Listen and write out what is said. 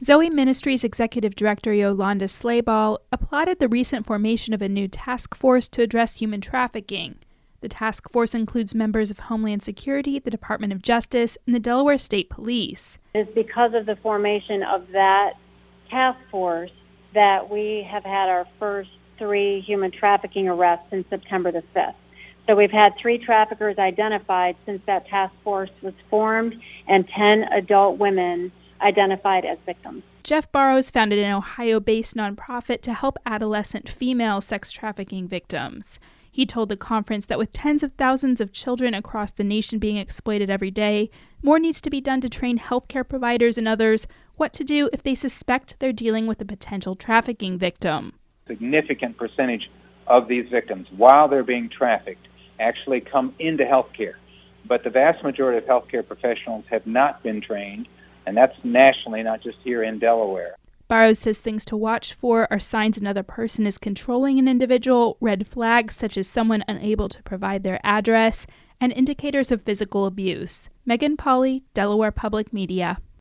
Zoe Ministries Executive Director Yolanda Slayball applauded the recent formation of a new task force to address human trafficking. The task force includes members of Homeland Security, the Department of Justice, and the Delaware State Police. It's because of the formation of that task force that we have had our first 3 human trafficking arrests since September the 5th. So we've had 3 traffickers identified since that task force was formed and 10 adult women identified as victims. Jeff Barrows founded an Ohio-based nonprofit to help adolescent female sex trafficking victims. He told the conference that with tens of thousands of children across the nation being exploited every day, more needs to be done to train healthcare providers and others what to do if they suspect they're dealing with a potential trafficking victim. Significant percentage of these victims, while they're being trafficked, actually come into healthcare. But the vast majority of healthcare professionals have not been trained, and that's nationally, not just here in Delaware. Barrows says things to watch for are signs another person is controlling an individual, red flags such as someone unable to provide their address, and indicators of physical abuse. Megan Pauley, Delaware Public Media.